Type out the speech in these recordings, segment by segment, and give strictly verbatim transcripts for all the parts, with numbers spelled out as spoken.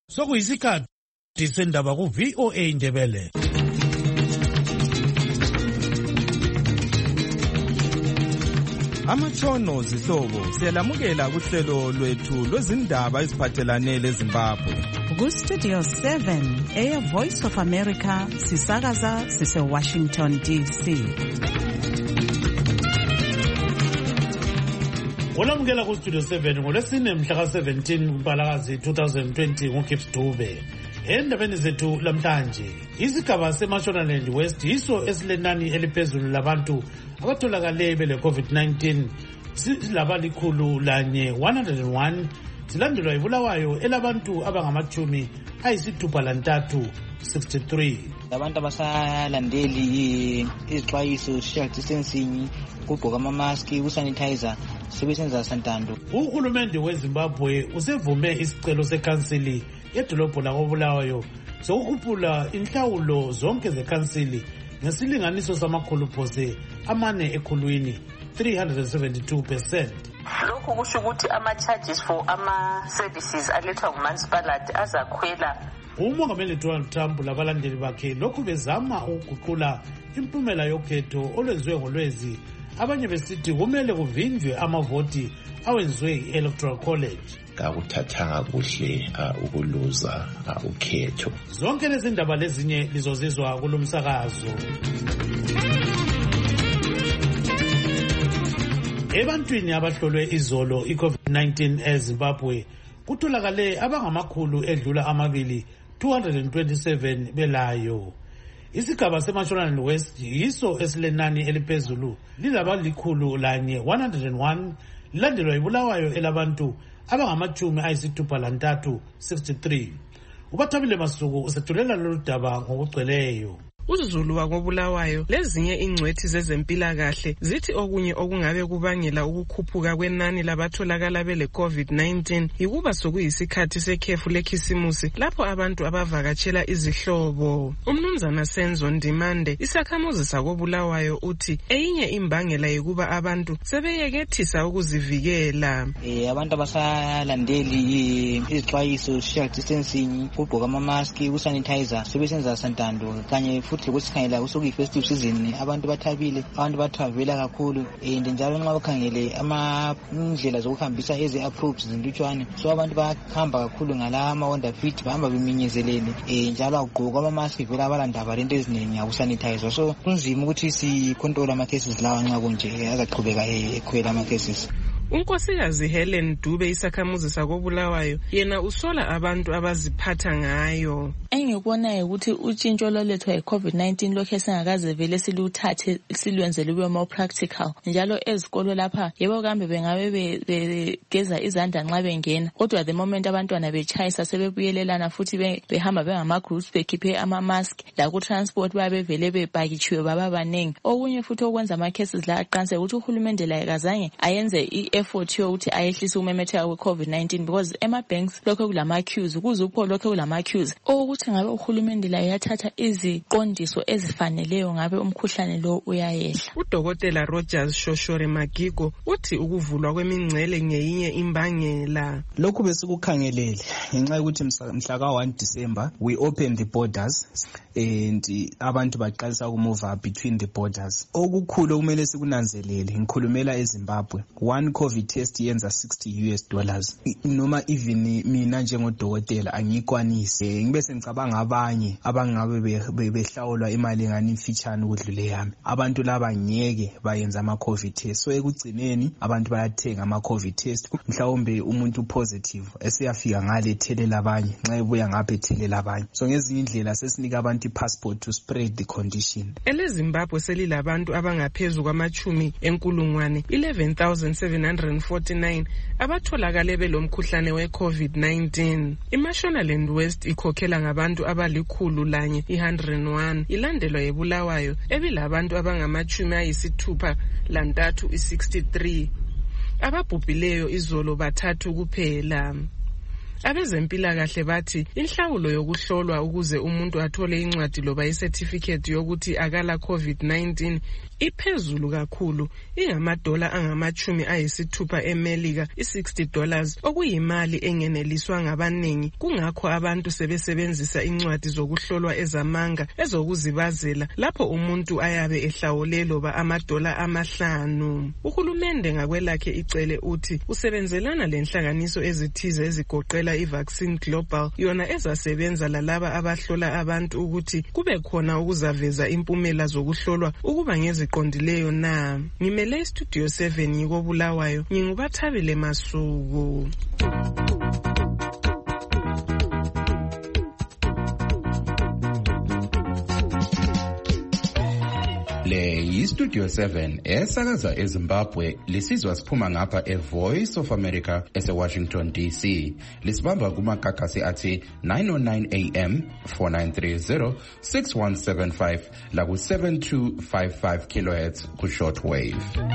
Sokuyisikhathi sendaba ku V O A Indebele. Amatshono zihlobo siyalamukela kuhlelo lwethu lwezindaba eziphathelane leZimbabwe. Ku Studio seven, Air Voice of America, sisakaza sise Washington D C. Olamukela ku Studio seven ngolesine mhla ka seventeen kuMpalakazi two thousand twenty nguKips Dube. Endabeni zethu lamhlanje, isigaba seMashonaland West yiso esilenani eliphezulu labantu abatholakale bele COVID nineteen silabalikhulu lanye one hundred and one, silandelwa ibulawayo elabantu abangamachumi ayisithupha lantathu sixty-three. Abantu abasalandeli izixwayiso, social distancing, ukugqoka ama-mask, usanitizer, sebesenza santando. Uhulumende weZimbabwe usevume isicelo sekhansili yedolobho lakobulawayo sokukhuphula inhlawulo zonke zekhansili ngesilinganiso samakhulu phose amane ekhulwini three hundred seventy-two percent. Lokhu kusho ukuthi ama-charges for ama-services alethwa ngumansipalati azakhwela. Umongameli Donald Trump labalandeli bakhe lokhu bezama ukuguqula impumela yokhetho olwenziwe ngolwezi, abanye besithi kumele kuvinjwe amavoti awenziwe i-Electoral College. Akuthathanga kuhle ukuluza ukhetho. Zonke lezi ndaba lezinye lizozizwa kulomsakazo. Ebantwini abahlolwe izolo i-COVID nineteen eZimbabwe kutholakale abangamakhulu edlula amabili two hundred twenty-seven belayo. Isigaba seMashonaland West yiso esilenani eliphezulu lilabalikhulu lanye one hundred and one, lilandelwa ibulawayo elabantu abangamachumi ayisithupha lantathu sixty-three. Ubathabile Masuku usethulela lolu daba ngokugcweleyo. UZulu wakobulawayo lezinye ingcwethi zezempilakahle zithi okunye okungabe kubangela ukukhuphuka kwenani labatholakala bele COVID nineteen yikuba sokuyisikhathi sekhefu lekhisimusi lapho abantu abavakatshela izihlobo. Umnumzana Senzo Ndimande, isakhamuzi sakobulawayo, uthi eyinye imbangela yikuba abantu sebeyekethisa ukuzivikela. Eh abantu abasalandeli izixwayiso, social distancing, ukugqoka ama-mask, usanitizer, sebesenza santando kanye futhi kusikhangela kusuku festive season abantu bathabile, abantu bathavela kakhulu, and njalo nxa ukhangele ama indlela zokuhambisa ezi approaches zintutshwane, so abantu bahamba kakhulu ngala ama Honda Fit, bahamba beminyezelene, eh njalo ugqoka ama mask vela abalandaba lento eziningi akusanitizer, so kunzima ukuthi si control ama cases lawa nxa kunje azaqhubeka ekhwela ama cases. Unkosikazi Helen Dube, isakhamuzi sakobulawayo, yena usola abantu abaziphatha ngayo. Engikubonayo ukuthi utshintsho lolethwa yi-COVID nineteen lokho singakaze vele siluthathe silwenze lube more practical. Njalo ezikolo lapha yebo kambe bengabe begeza izandla nxa bengena, kodwa the moment abantwana betshayisa sebebuyelelana futhi behamba bengama groups bekhiphe ama-mask, la ku transport babe vele bepakitshiwe baba banengi. Okunye futhi okwenza ama cases la aqanse ukuthi uhulumende la kazange ayenze i-effort yokuthi ayehlise umemetheka we-COVID nineteen, because ema-banks lokho kulama queues, kuzupho lokho kulama queues. Ukuthi ngabe uhulumende la yathatha iziqondiso ezifaneleyo ngabe umkhuhlane lo uyayehla. Udokotela Rogers Shoshore Magigo uthi ukuvulwa kwemingcele ngeyinye imbangela. Lokhu besikukhangelele ngenxa yokuthi mhla ka one December we opened the borders and abantu baqalisa ukumove between the borders. Okukhulu okumele sikunanzelele ngikhulumela eZimbabwe, one COVID test yenza sixty US dollars. Noma even mina njengodokotela angikwanise ngibe sengicabanga abanye abangabe behlawulwa imali engani mfitshane ukudlule yami. Abantu laba ngeke bayenza ama COVID test, so ekugcineni abantu bayathenga ama COVID test, mhlawumbe umuntu positive esiyafika ngale thelela abanye nxa ebuya ngapha ethelela abanye. So ngezinye indlela sesinika abantu passport to spread the condition. EleZimbabwe selilabantu abangaphezulu kwamachumi enkulungwane eleven thousand seven hundred forty-nine abatholakale belomkhuhlane we-COVID nineteen. IMashonaland West ikhokhela ngabantu abalikhulu lanye one hundred and one, ilandelwa yebulawayo ebilabantu abangamachumi ayisithupha lantathu sixty-three. Ababhubhileyo izolo bathathu kuphela. Abezempilakahle bathi inhlawulo yokuhlolwa ukuze umuntu athole incwadi loba icertificate yokuthi akala COVID nineteen iphezulu kakhulu, ingamadola angamachumi ayisithupha eMelika, i-sixty dollars, okuyimali engeneliswa ngabaningi. Kungakho abantu sebesebenzisa incwadi zokuhlolwa ezamanga ezokuzibazela lapho umuntu ayabe ehlawule loba amadola amahlanu. Uhulumende ngakwelakhe icele uthi usebenzelana lenhlanganiso ezithize ezigoqela i-Vaccine Global, yona ezasebenza lalaba abahlola abantu ukuthi kube khona ukuzaveza impumela zokuhlolwa ukuba ngeziqondileyo na. Ngimele Studio seven ngiko Bulawayo, ngingubathabile Masuku. Le yi-Studio seven esakaza eZimbabwe, lisizwa siphuma ngapha e-Voice of America ese-Washington D C. Lisibamba kumakakasi athi nine oh nine A M, four nine three zero, six one seven five laku seven two five five kilohertz ku shortwave.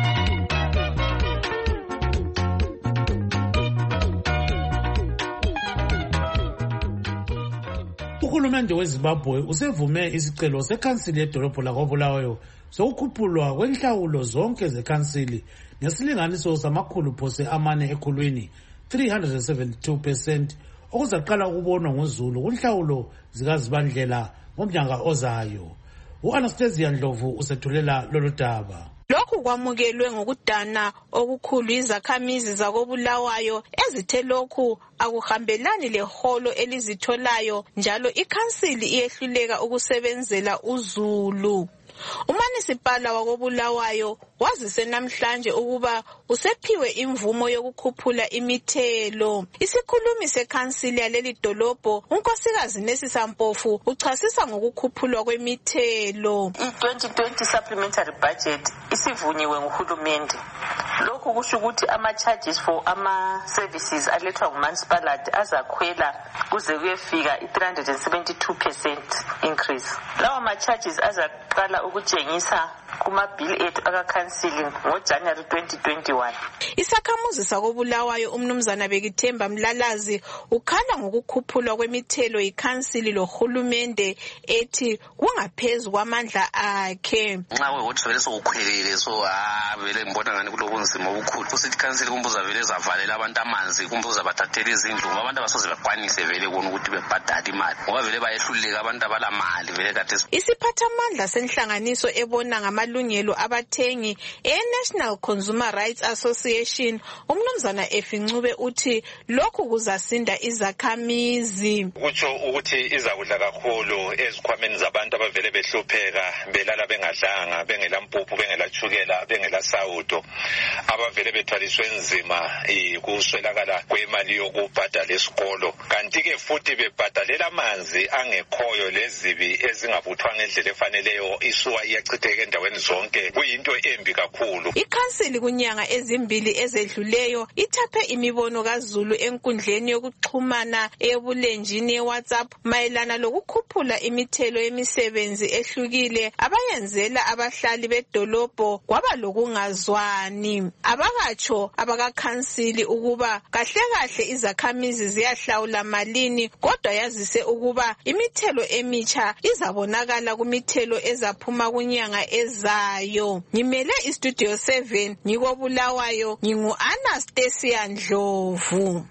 Uhulumende weZimbabwe usevume isicelo sekhansili yedolobho lakoBulawayo sokukhuphulwa kwenhlawulo zonke zekhansili ngesilinganiso samakhulu phose amane ekhulwini, three hundred seventy-two percent, okuzaqala ukubonwa ngoZulu kunhlawulo zikazibandlela ngomnyaka ozayo. U-Anastasia Ndlovu usethulela lolu daba. Lokhu kwamukelwe ngokudana okukhulu izakhamizi zakoBulawayo ezithe lokhu akuhambelani leholo elizitholayo njalo ikhansili iyehluleka ukusebenzela uZulu. Umanisipala wakoBulawayo wazise namhlanje ukuba usephiwe imvumo yokukhuphula imithelo. Isikhulumi sekhansili yaleli dolobho, unkosikazi Nesisa Mpofu, uchasisa ngokukhuphulwa kwemithelo. I-twenty twenty supplementary budget isivunyiwe nguhulumende. Lokhu kusho ukuthi ama-charges for ama-services alethwa ngumanisipalati azakhwela kuze kuyefika i-three hundred seventy-two percent increase. Lawa ma-charges azaqala ukutshengisa kuma-bill ethu akakhansili ngoJanuary twenty twenty-one. Isakhamuzi sakoBulawayo umnumzana Bekithemba Mlalazi ukhala ngokukhuphulwa kwemithelo ikhansili lohulumende ethi kungaphezulu kwamandla akhe. Nxa ukuthi vele sokukhwelile so ah vele ngibona ngani kulobunzima obukhulu. Futhi ikhansili kumbuza vele zavalela abantu amanzi, kumbuza bathathele izindlu, abantu abasoze bakwanise vele kona ukuthi bebhadale imali. Ngoba vele bayehluleka abantu abalamali vele kade. Isiphathamandla senhlanganiso ebona ngamalungelo abathengi e-National Consumer Rights Association umnumzana Efincube uthi lokhu kuzasinda izakhamizi. Kutsho ukuthi izakudla kakhulu ezikhwameni zabantu abavele behlupheka, belala bengadlanga, bengela mpuphu, bengela chukela, bengela sawudo, abavele bethwaliswe nzima ikuswelakala kwemali yokubhadala esikolo. Kanti ke futhi bebhadalela amanzi angekhoyo lezibi ezingabuthwa ngendlela efaneleyo, isuwa iyachitheka endaweni zonke, kuyinto embi kakhulu. Ikhansili kunyanga ezimbili ezedluleyo ithaphe imibono kaZulu enkundleni yokuxhumana ebulenjini yeWhatsApp mayelana lokukhuphula imithelo yemisebenzi ehlukile abayenzela abahlali bedolobho kwaba lokungazwani. Abakatsho abakakhansili ukuba kahle kahle izakhamizi ziyahlawula malini, kodwa yazise ukuba imithelo emitsha izabonakala kumithelo ezaphuma kunyanga ezayo. Ngimele iStudio seven ngiko Bulawayo, ngingu Anastasia Ndlovu.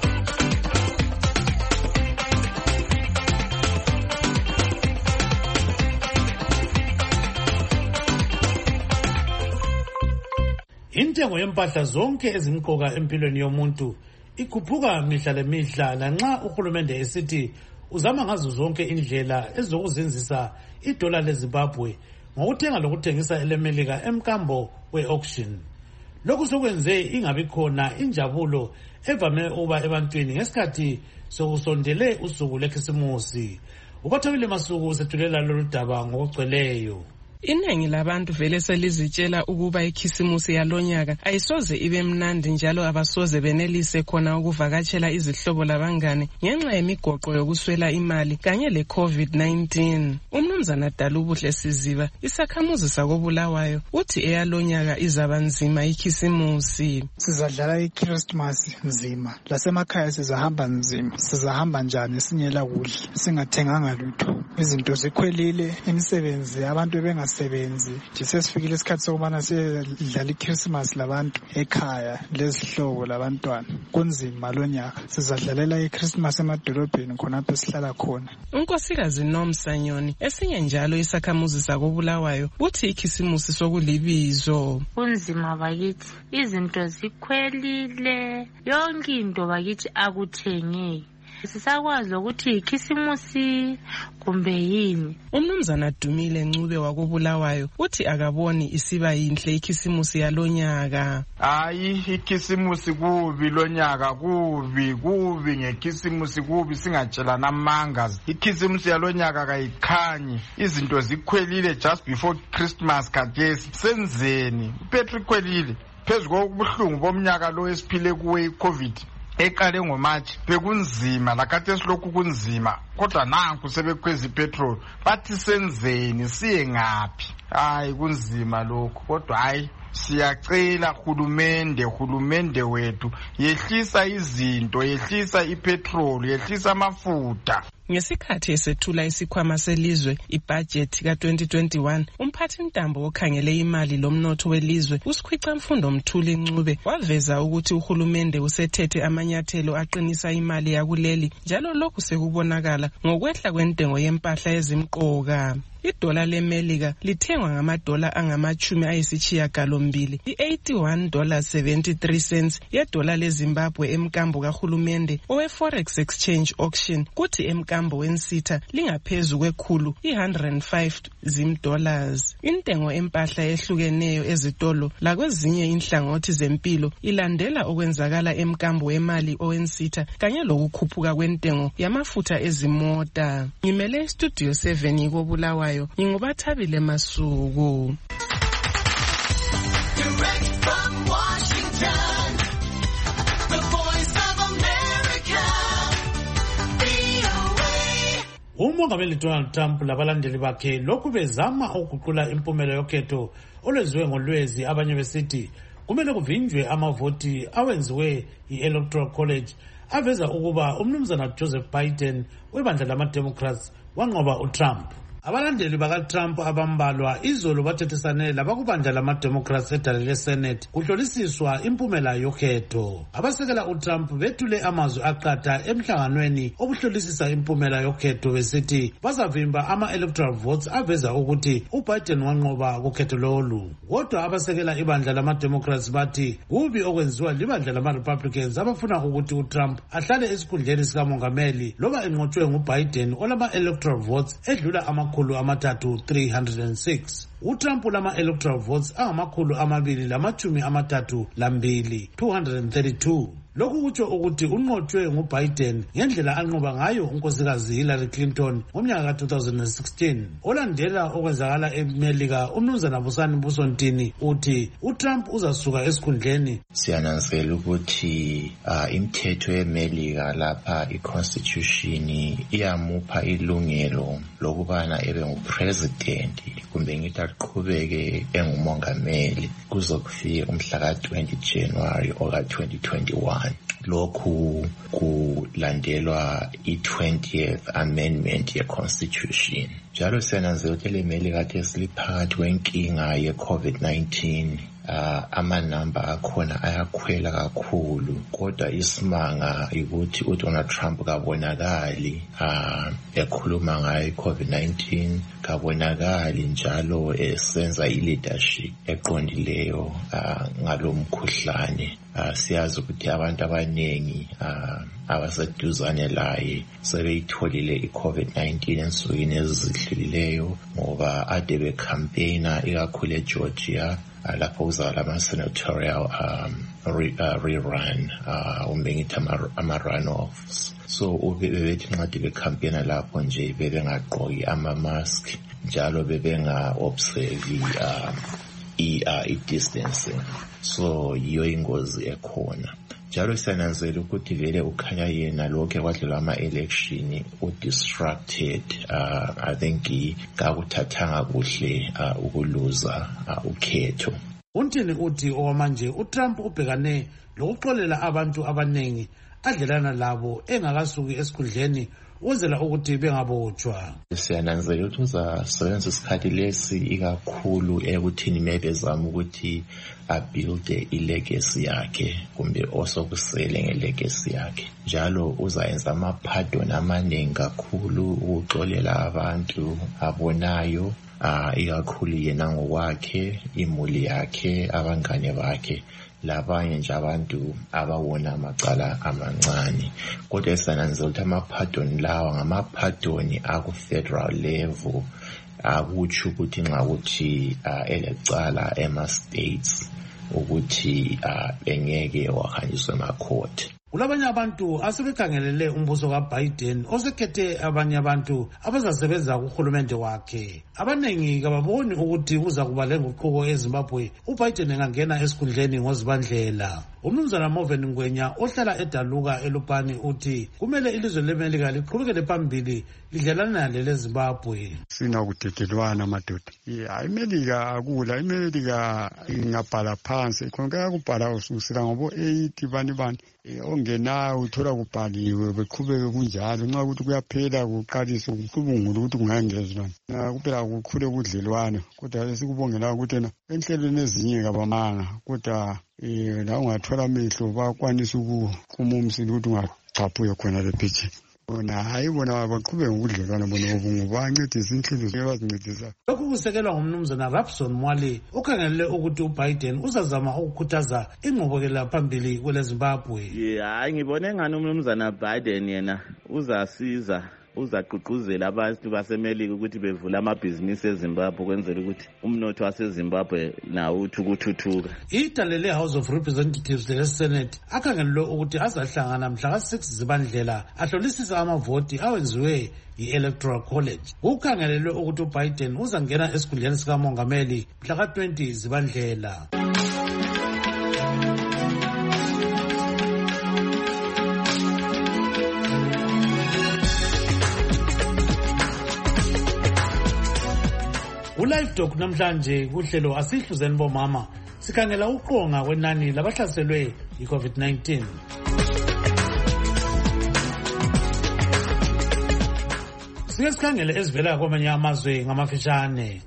Intengo yempahla zonke ezimqoka empilweni yomuntu ikhuphuka mihla lemihla, lanxa uhulumende esithi uzama ngazo zonke indlela ezokuzinzisa idola leZimbabwe ngokuthenga lokuthengisa elemelika emkambo we-auction. Lokhu sokwenze ingabi khona injabulo evame uba ebantwini ngesikhathi sokusondele usuku lwekhisimusi. Ubathabile Masuku usethulela lolu daba ngokugcweleyo. Iningi labantu vele selizitshela ukuba ikhisimusi yalonyaka ayisoze ibe mnandi njalo abasoze benelise khona ukuvakatshela izihlobo labangane ngenxa yemigoqo yokuswela imali kanye le COVID nineteen. Umnumzana Dalubuhle Siziba, isakhamuzi sakobulawayo, uthi eyalonyaka izaba nzima ikhisimusi. Sizadlala iChristmas nzima, lasemakhaya sizahamba nzima. Sizahamba njani sinyela kudla, singathenganga lutho. Izinto zikhwelile, imisebenzi abantu bengasebenzi. Nje sesifikile isikhathi sokubana sidlala iChristmas labantu ekhaya lezihlobo labantwana. Kunzima lonyaka. Sizadlalela iChristmas emadolobheni khona lapho sihlala khona. Unkosikazi Nomsanyoni, esinye njalo isakhamuzi sakobulawayo, uthi ikhisimusi sokulibizo. Kunzima bakithi, izinto zikhwelile, yonke into bakithi akuthengeki. Sisakwazi ukuthi ikhisimusi kumbe yini. Umnumzana Dumile Ncube wakobulawayo uthi akaboni isiba yinhle ikhisimusi yalonyaka. Hayi ikhisimusi kubi lonyaka, kubi kubi ngekhisimusi kubi, singatshelana amanga. Ikhisimusi yalonyaka kayikhanyi, izinto zikhwelile just before Christmas khathesi. Senzeni ipetrol ikhwelile phezu kobuhlungu bomnyaka lo esiphile kuwe iCovid. Ekale ngoMarch bekunzima, lakade silokhu kunzima, kodwa nanku sebekhweza ipetrol. Bathi senzeni, siye ngaphi? Hayi kunzima lokho, kodwa hayi siyacela hulumende hulumende wethu yehlisa izinto, yehlisa ipetrol, yehlisa amafutha. Ngesikhathi esethula isikhwama selizwe ibudget ka twenty twenty-one, umphathi ntambo okhangele imali lomnotho welizwe uSikhwica Mfundo Mthuli Ncube waveza ukuthi uhulumende usethethe amanyathelo aqinisa imali yakuleli, njalo lokhu sekubonakala ngokwehla kwentengo yempahla ezimqoka. Idola leMelika lithengwa ngamadola angamachumi ayisishiyagalombili, i-eighty-one dollars seventy-three cents yedola leZimbabwe emkambo kahulumende owe-Forex Exchange Auction, kuthi emkambo wensitha lingaphezu kwekhulu i-one hundred five zim-dollars. Intengo empahla ehlukeneyo ezitolo lakwezinye inhlangothi zempilo ilandela okwenzakala emkambo wemali owensitha kanye lokukhuphuka kwentengo yamafutha ezimota. Ngimele Studio seven ikobulawayo, Ngingubathabile Masuku. Direct from Washington, the voice of America, V O A. Umongameli Donald Trump labalandeli bakhe lokhu bezama ukuguqula impumela yokhetho olwenziwe ngolwezi, abanye besithi kumele kuvinjwe amavoti awenziwe i-Electoral College aveza ukuba umnumzana Joseph Biden webandla lama-Democrats wanqoba uTrump. Abalandeli baka-Trump abambalwa izolo bathethisane labakubandla lama-Democrats edale le-Senate kuhlolisiswa impumela yokhetho. Abasekela uTrump bethule amazwi aqatha emhlanganweni okuhlolisisa impumela yokhetho besithi bazavimba ama-electoral votes aveza ukuthi uBiden wanqoba kukhetho lolu. Kodwa abasekela ibandla lama-Democrats bathi kubi okwenziwa libandla lama-Republicans abafuna ukuthi uTrump ahlale esikhundleni sikamongameli loba enqotshwe nguBiden olama-electoral votes edlula ama amathathu three hundred six. uTrump lama-electoral votes angamakhulu amabili lamachumi amathathu lambili two hundred thirty-two. Lokhu kutsho ukuthi unqotshwe nguBiden ngendlela anqoba ngayo unkosikazi Hillary Clinton ngomnyaka ka two thousand sixteen. Olandela okwenzakala eMelika, umnumzana Busani Busontini uthi uTrump uzasuka esikhundleni. Siyananzela ukuthi uh, imithetho yeMelika lapha iConstitution iyamupha ilungelo lokubana ebe ngupresident kumbe ngithi aqhubeke engumongameli kuzokufika umhla ka twenty January oka twenty twenty-one. Lokhu kulandelwa i-twentieth amendment ye-Constitution. Njalo siyananzela ukuthi leMelika kade siliphakathi kwenkinga ye-COVID nineteen. Uh, amanamba akhona ayakhwela kakhulu, kodwa isimanga ukuthi uDonald Trump kabonakali uh, ekhuluma ngayo iCovid nineteen, kabonakali njalo esenza i-leadership eqondileyo uh, ngalomkhuhlane. Uh, siyazi ukuthi abantu abanengi uh, abaseduzane laye sebeyitholile iCovid nineteen ensukwini ezidlulileyo ngoba ade becampaigna ikakhulu eGeorgia lapho uzala ama-senatorial um, re, uh, rerun uh, umbe ngithi ama-runoffs. so ubebethi nxadi becampaigna lapho nje bebengagqoki ama-mask njalo bebenga-observe um, i-distancing, so yiyo ingozi ekhona. Njalo siyananzela ukuthi vele ukhanya yena lokho kwadlula ama-election u-distracted, uh, I think kakuthathanga kuhle uh, ukuluza uh, ukhetho. Untini uthi okwamanje uTrump ubhekane lokuxolela abantu abanengi adlelana labo engakasuki esikhundleni uzela ukuthi bengabotshwa. Siyananzela ukuthi uzasebenzisa isikhathi lesi ikakhulu ekuthini maybe ezama ukuthi abuilde ilegacy yakhe kumbe osokusele ngelegacy yakhe. Njalo uzayenza ama-pardon amaningi kakhulu ukuxolela abantu abonayo, uh, ikakhulu yena ngokwakhe, imuli yakhe, abangane bakhe, labanye nje abantu abawona amacala amancane. Kodwa siyananzela ukuthi ama-pardon lawa ngama-pardon aku-federal level, akutsho ukuthi nxa ukuthi uh, elecala ema-states ukuthi uh, engeke wahanjiswe ema-court. Kulabanye abantu asebekhangelele umbuso kaBiden osekhethe abanye abantu abazasebenza kuhulumende wakhe. Abanengi kababoni ukuthi uza kuba lenguquko eZimbabwe uBiden engangena esikhundleni ngozibandlela. Umnumzana Moven Ngwenya ohlala eDaluka eLupane uthi kumele ilizwe leMelika liqhubekele phambili lidlelana leleZimbabwe. Sina ukudedelwana madoda. Yeah, iMelika akula, iMelika ingabhala phansi, konke kubhala ususela ngobo eighty bani bani. Ongena uthola kubhaliwe beqhubeke kunjalo nxa ukuthi kuyaphela kuqalisa ukubungula ukuthi kungangezwa na kuphela kukhule kudlelwana. Kodwa esikubongela ukuthi na enhlelweni ezinye kabamanga, kodwa eh la ungathola amehlo bakwanisa ukukhuma umsili ukuthi ungachaphuye khona le pitch. Bona hayi bona baqhubeke ngokudlelwana bona obungu bancedisa inhlelo zebazincedisa. Lokhu kusekelwa ngumnumzana Rapson Mwale okhangelele ukuthi uBiden uzazama ukukhuthaza ingqubekela phambili kweleZimbabwe. Yeah, hayi ngibone ngani umnumzana Biden yena uzasiza uzaqhuquzela abantu baseMelika ukuthi bevula amabhizinisi eZimbabwe kwenzela ukuthi umnotho waseZimbabwe nawo uthi ukuthuthuka. Idalele House of Representatives le Senate akhangelele ukuthi azahlangana mhla ka six Zibandlela ahlolisisa amavoti awenziwe yi-Electoral College. Ukhangelele ukuthi uBiden uzangena esikhundleni sikamongameli mhla ka twenty Zibandlela. Ulive Talk namhlanje kuhlelo asihluzeni bomama sikhangela uqonga kwenani labahlaselwe yi-COVID nineteen. Sike sikhangele ezivela kwamanye amazwe ngamafishane.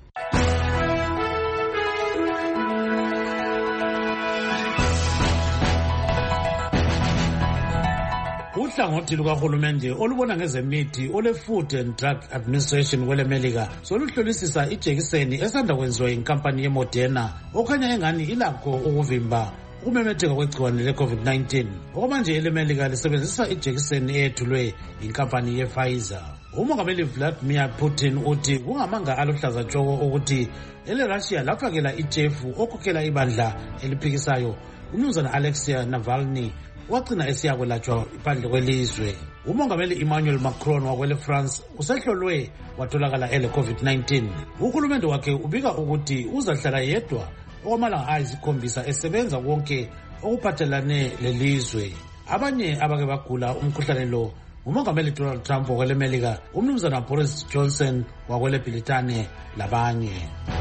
Uhlangothi lukahulumende olubona ngezemithi ole Food and Drug Administration kweleMelika soluhlolisisa ijekiseni esanda kwenziwa yinkampani yeModerna okhanya engani ilakho ukuvimba ukumemetheka kwegciwane le-COVID nineteen. Okwamanje eleMelika lisebenzisa ijekiseni eyethulwe yinkampani ye-Pfizer. Umongameli Vladimir Putin uthi kungamanga aluhlaza tshoko ukuthi ele-Russia lafakela ijefu okhokhela ibandla eliphikisayo umnumzana Alexei Navalny wagcina esiyakwelatshwa iphandle kwelizwe. Umongameli Emmanuel Macron wakwele France usehlolwe watholakala ele COVID nineteen. Uhulumende wakhe ubika ukuthi uzahlala yedwa okwamalanga ayisikhombisa esebenza konke okuphathelane lelizwe. Abanye abake bagula umkhuhlane lo umongameli Donald Trump wakwele Melika, umnumzana Boris Johnson wakwele Britane labanye.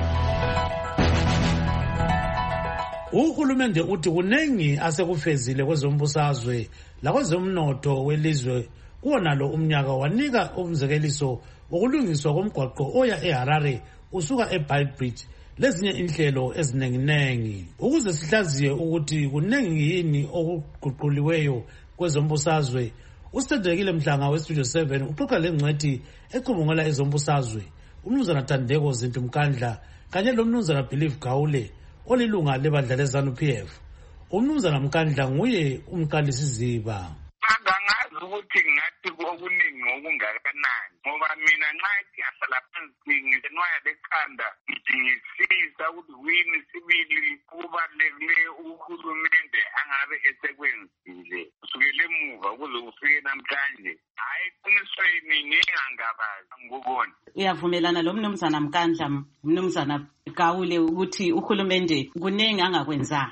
Uhulumende uthi kunengi asekufezile kwezombusazwe lakwezomnotho welizwe kuwonalo umnyaka wanika umzekeliso wokulungiswa komgwaqo oya eHarare usuka eBeitbridge lezinye inhlelo ezinenginengi. Ukuze sihlaziye ukuthi kunengi yini okuguquliweyo kwezombusazwe, uSedekile Mhlanga weStudio seven uxoxa lengcwethi ecubungela ezombusazwe umnumzana Thandeko Zinti Mkandla kanye lomnumzana Believe Gawule olilunga lebandla leZANU-P F. Umnumzana Mkandla nguye umqalisi ziba. Angazi ukuthi ngathi okuningi okungakanani ngoba mina nxa siyahlala phansi ngisenwaya lekhanda ngidingisisa ukuthi wini sibili kubalulekile uhulumende angabe esekwenzile kusukela emuva emva kuze kufike namhlanje hayi qinisweni ngingangabazi ngokubona. Uyavumelana lo mnumzana Mkandla mnumzana Gawule ukuthi uhulumende kuningi angakwenzanga?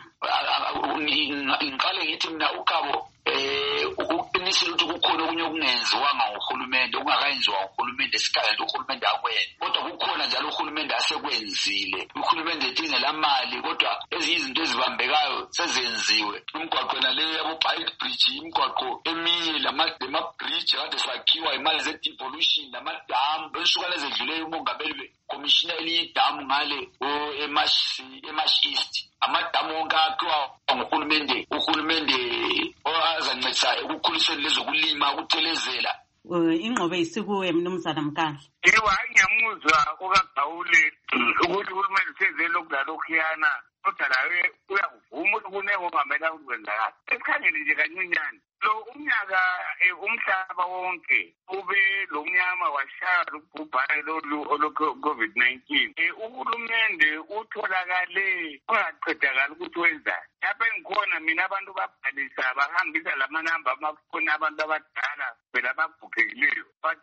Ngiqale ngithi mina uGabo eh uqinisile ukuthi kukhona okunye okungenziwanga nguhulumende okungakayenziwa nguhulumende esikhaya uhulumende akwenza kodwa kukhona njalo uhulumende asekwenzile. Uhulumende edinga la mali kodwa ezinye izinto ezibambekayo sezenziwe. Umgwaqo naleyo yabo Bike Bridge imigwaqo eminye lama bridge kade sakhiwa imali ze devolution lamadam besuka lezedluleyo umongameli commissioner elidamu ngale eMash eMash East amadamu onke akhiwa nguhulumende uhulumende ozancedisa ekukhuliseni lezokulima ukuthelezela. Ingqobe isikuwe mnumzana Mkandla. Yebo ngiyamuzwa okaGawule ukuthi uhulumende senze lokudala okhiyana kodwa lawe uyakuvuma ukuthi kunengo ngamela ukwenzakala. Esikhangele nje kancinyane lo umnyaka umhlaba wonke ube lo mnyama washaya ubhubhane lo COVID nineteen. Uhulumende utholakale ungaqedakala ukuthi wenzani. Lapha ngikhona mina abantu babhalisa bahambisa lamanamba amafoni abantu abadala phela ababhukekileyo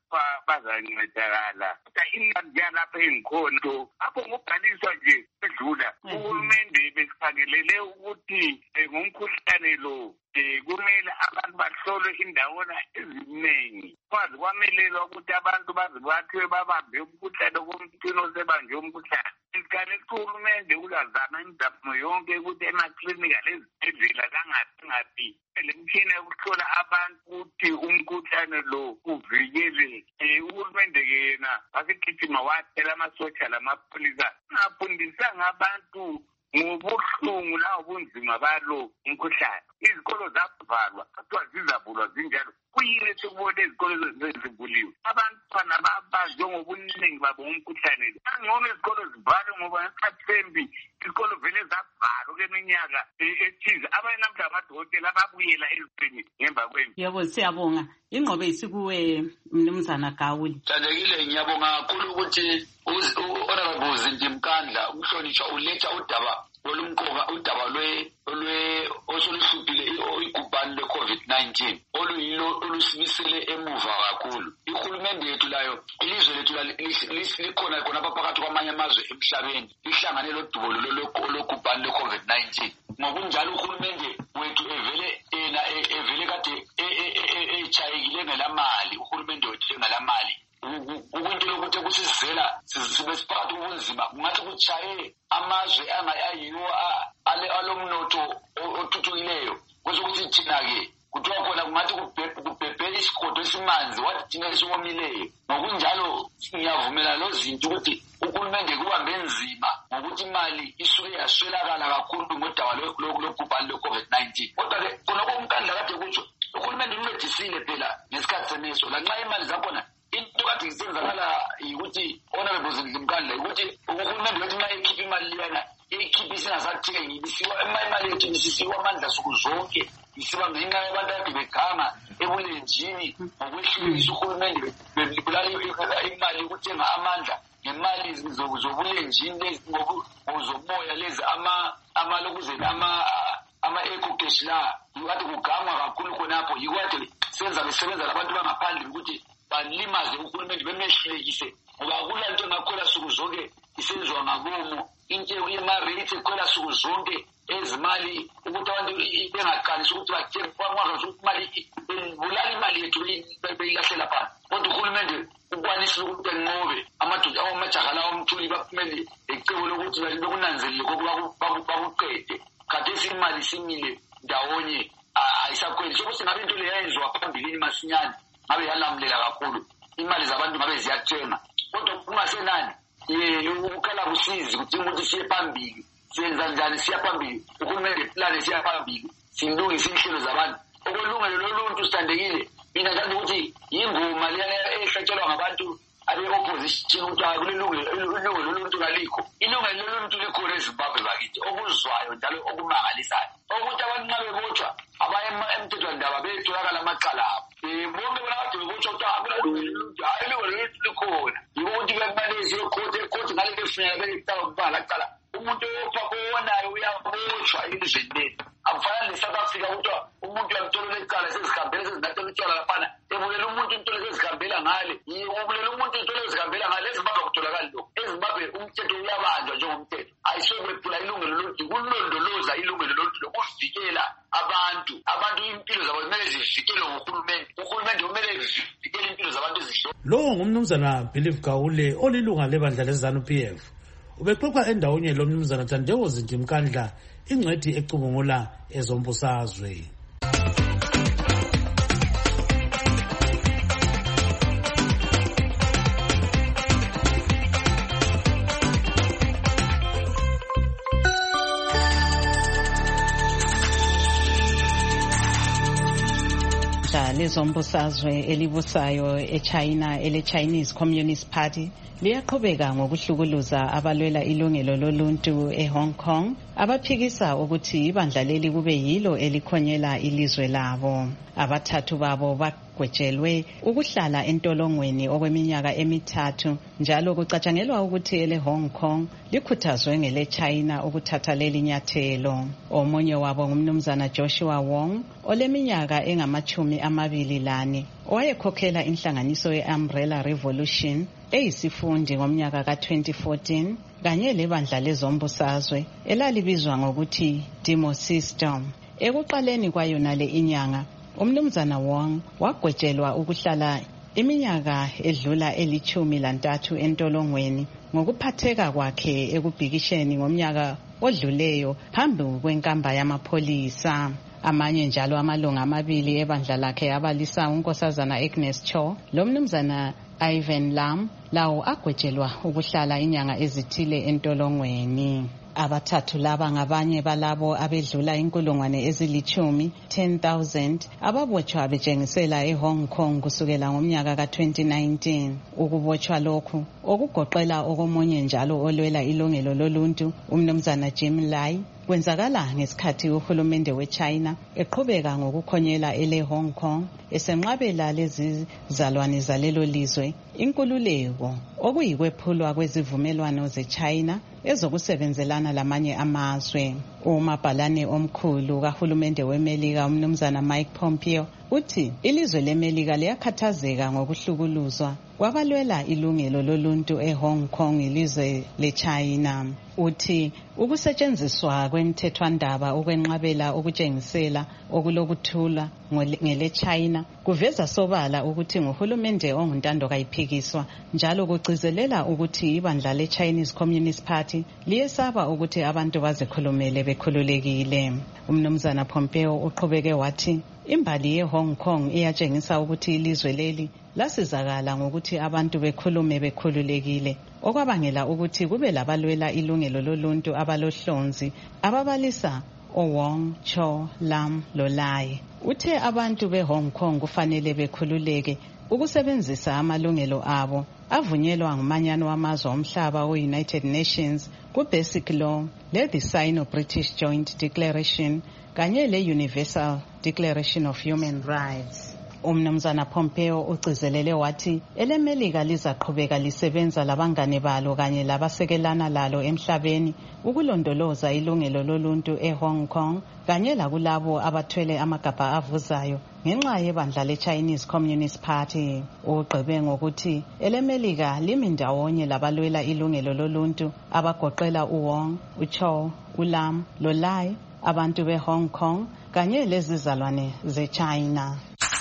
bazancedakala. Kodwa inani yalapha engikhona to apho ngobhaliswa nje edlula uhulumende besifanelele ukuthi ngomkhuhlane lo kumele abantu bahlolwe indawona eziningi kwazi kwamelelwa ukuthi abantu baze bathiwe babambe umkhuhlane komntwini osebanje umkhuhlane. Isikhathi uhulumende uzazama imizamo yonke ukuthi emaklinika lezibhedlela kangaphi ngaphi lemtshina yokuhlola abantu ukuthi umkhuhlane lo uvikele. Uhulumende yena wasigijima wathela amasotsha lamapholisa afundisanga abantu ngobuhlungu la ubunzima balo umkhuhlane. Izikolo zavalwa kuthiwa zizavulwa zinjalo. Kuyini esikubona izikolo zezivuliwe abantwana babanjwe ngobuningi babo umkhuhlane. Angcono izikolo zivalwe ngoba ngesikhathi izikolo vele zavalwa kweminyaka ethize abanye namhla amadokotela ababuyela ezweni ngemva kwempi. Yebo siyabonga. Ingqobe isikuwe mnumzana Gawule. Thandekile ngiyabonga kakhulu ukuthi uhonorable Zindli Mkandla ukuhlonishwa uletha udaba olumqoka udaba lwe lwe osoluhluphile igubhane le COVID nineteen oluyilo olusimisele emuva kakhulu. Ihulumende yethu layo ilizwe lethu likhona khona phakathi kwamanye amazwe emhlabeni lihlangane lodubo lokugubhane le COVID nineteen. Ngokunjalo uhulumende wethu evele ena evele kade echayekile ngelamali uhulumende wethu ngelamali ukunto lokuthi kusizela sibe siphakathi ubunzima kungathi kuchaye amazwe angayiwo alomnotho othuthukileyo kwezokuthi thina-ke kuthiwa khona kungathi kubhebhela isigodo esimanzi wathi thina esiwomileyo. Ngokunjalo ngiyavumela lo zinto ukuthi uhulumende kubambe nzima ngokuthi imali isuke yaswelakala kakhulu ngodaba lokubhubhane lwe-COVID nineteen. Kodwa-ke khonoko uMkandla kade kutsho uhulumende uncedisile phela ngesikhathi seneso lanxa imali zakhona into kade isenzakala yikuthi honorable Zindli Mkandla ukuthi uhulumende wethu nxa ekhipha imali liyana eyikhipha isingasathengi ibisiwa imali yethu isisiwa amandla suku zonke isiba ngenxa yabantu akade beganga ebulenjini ngokwehlulisa uhulumende bebulala imali yokuthenga amandla ngemali zobulenjini zomoya lezi amalokuzeni ama-ecocash la yikade kugangwa kakhulu khonapho yikade senza besebenza labantu bangaphandle ukuthi balimaze uhulumende bemehlulekise ngoba akula nto engakhwela suku zonke isenziwa ngabomo into yema-rate ekhwela suku zonke ezimali ukuthi abantu bengaqalisi ukuthi bathenge kwangakwazi ukuthi imali bulala imali yethu beyilahlela phansi. Kodwa uhulumende ukwanisile ukuthi enqobe amadoda amajaha lawo omthuli baphumele ecebo lokuthi bekunanzelele kokuba bakuqede khathesi imali simile ndawonye ayisakhweli. Sokuthi ngabe into le yayenziwa phambilini masinyane ngabe yalamulela kakhulu imali zabantu ngabe ziyathenga kodwa kungasenani ukukhala kusizi kudinga ukuthi siye phambili. Senza njani siya phambili uhulumende plan siya phambili silungise inhlelo zabantu okulungele loluntu sithandekile. Mina ngithanda ukuthi yingoma leyana ehlatshelwa ngabantu abe-opposition ukuthi akulilungelo loluntu kalikho. Ilungelo loluntu likhona eZimbabwe bakithi okuzwayo njalo okumangalisayo ukuthi abantu nxa bebotshwa abaya emthethwandaba betholakala amacala abo bonke bona kade bebotshwa ukuthi akulilungelo loluntu hayi ilungelo loluntu likhona yiko ukuthi kumele ziye ekhoti ekhoti ngale befuneka belekutaba kubala cala umuntu opha owonayo uyabotshwa elizweni lethu. Akufana ne-South Africa kuthiwa umuntu uyamtholela icala sezihambele ngale ukubulela umuntu into lezihambela ngale eZimbabwe kutholakala lokho eZimbabwe umthetho uyabanjwa njengomthetho ayisokwephula ilungelo loluntu kulondoloza ilungelo loluntu lokuvikela abantu abantu impilo zabo kumele zivikelwe nguhulumende uhulumende kumele zivikele impilo zabantu ezidlo. Lowo ngumnumzana Believe Gawule olilunga lebandla leZANU P F ubexoxa endaweni lomnumzana Thandewo Zintimkandla ingcwethi ecubungula ezombusazwe. Lezombusazwe elibusayo eChina ele Chinese Communist Party liyaqhubeka ngokuhlukuluza abalwela ilungelo loluntu eHong Kong abaphikisa ukuthi ibandla leli kube yilo elikhonyela ilizwe labo. Abathathu babo bagwejelwe ukuhlala entolongweni okweminyaka emithathu njalo kucatshangelwa ukuthi ele Hong Kong likhuthazwe ngele China ukuthatha leli nyathelo. Omunye wabo ngumnumzana Joshua Wong oleminyaka engamachumi amabili lane owayekhokhela inhlanganiso ye-Umbrella Revolution eyisifundi ngomnyaka ka twenty fourteen kanye lebandla lezombusazwe elalibizwa ngokuthi Demo System. Ekuqaleni kwayona le inyanga umnumzana Wong wagwejelwa ukuhlala iminyaka edlula elichumi lantathu entolongweni ngokuphatheka kwakhe ekubhikisheni ngomnyaka odluleyo phambi kwenkamba yamapholisa. Amanye njalo amalunga amabili ebandla lakhe abalisa unkosazana Agnes Cho lomnumzana Ivan Lam lawo agwejelwa ukuhlala inyanga ezithile entolongweni. Abathathu laba ngabanye balabo abedlula inkulungwane ezilichumi ten thousand ababotshwa bejengisela eHong Kong kusukela ngomnyaka ka twenty nineteen. Ukubotshwa lokhu okugoqela okomunye njalo olwela ilungelo loluntu umnumzana Jim Lai kwenzakala ngesikhathi uhulumende weChina eqhubeka ngokukhonyela ele Hong Kong esenqabela lezi zalwane zalelo lizwe inkululeko okuyikwephulwa kwezivumelwano zeChina ezokusebenzelana lamanye amazwe. Umabhalane omkhulu kahulumende weMelika umnumzana Mike Pompeo uthi ilizwe leMelika liyakhathazeka ngokuhlukuluzwa kwabalwela ilungelo loluntu eHong Kong ilizwe leChina. Uthi ukusetshenziswa kwemthethwandaba ukwenqabela ukutshengisela okulokuthula ngele China kuveza sobala ukuthi nguhulumende onguntando kayiphikiswa njalo kugcizelela ukuthi ibandla le Chinese Communist Party liyesaba ukuthi abantu bazikhulumele bekhululekile. Umnumzana Pompeo uqhubeke wathi imbali yeHong Kong iyatshengisa ukuthi ilizwe leli lasizakala ngokuthi abantu bekhulume bekhululekile okwabangela ukuthi kube labalwela ilungelo loluntu abalohlonzi ababalisa oWong, Cho, Lam loLai. Uthe abantu beHong Kong kufanele bekhululeke ukusebenzisa amalungelo abo avunyelwa ngumanyano wamazwe omhlaba we-United Nations ku-Basic Law le-The Sino-British Joint Declaration kanye le-Universal Declaration of Human Rights. Umnumzana Pompeo ugcizelele wathi eleMelika lizaqhubeka lisebenza labangane balo kanye labasekelana lalo emhlabeni ukulondoloza ilungelo loluntu eHong Kong kanye lakulabo abathwele amagabha avuzayo ngenxa yebandla leChinese Communist Party. Ugqibe ngokuthi eleMelika limi ndawonye labalwela ilungelo loluntu abagoqela uWong, uCho, uLam loLai abantu beHong Kong kanye lezizalwane zeChina.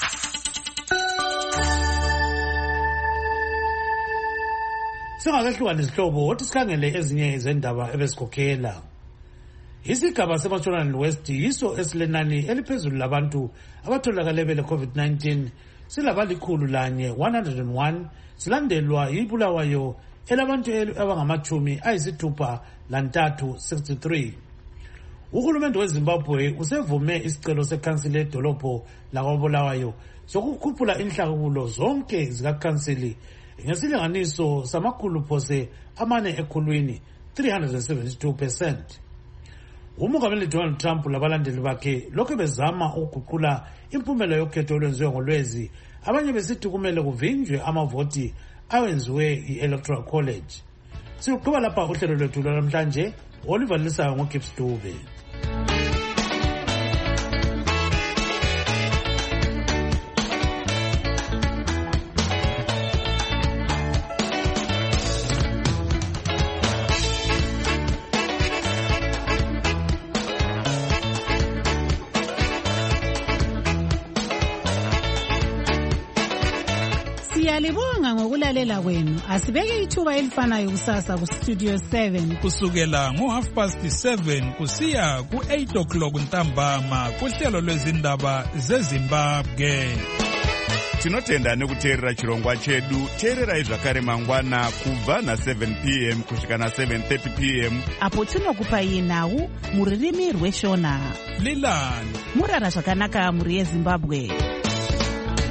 Singakahluka nezihlobo wathi sikhangele ezinye izendaba ebesikhokhela. Isigaba seMashonaland West yiso esilenani eliphezulu labantu abatholakale bele COVID nineteen silabalikhulu lanye one hundred one silandelwa yibulawayo elabantu abangamachumi ayisithupha lantathu sixty-three. Uhulumende weZimbabwe usevume isicelo sekhansili edolobho lakwabulawayo sokukhuphula inhlakulo zonke zikakhansili ngesilinganiso samakhulu phose amane ekhulwini three hundred seventy-two percent. Umongameli Donald Trump labalandeli bakhe lokho bezama ukuguqula impumela yokhetho olwenziwe ngolwezi abanye besithi kumele kuvinjwe amavoti awenziwe i-Electoral College. Siqhubeka lapha uhlelo lwethu namhlanje Oliver Lisayo ngoGibbs Dube. Siyalibonga ngokulalela kwenu. Asibeke ithuba elifanayo kusasa ku Studio seven. Kusukela ngo half past seven kusiya ku eight o'clock ntambama kuhlelo lwezindaba zeZimbabwe. Tinotenda nekuteerera chirongwa chedu. Teererai zvakare mangwana kubva na seven p m kusvika na seven thirty p m apo tinokupai nhau muririmi rweshona. Lilani murara zvakanaka muri yeZimbabwe.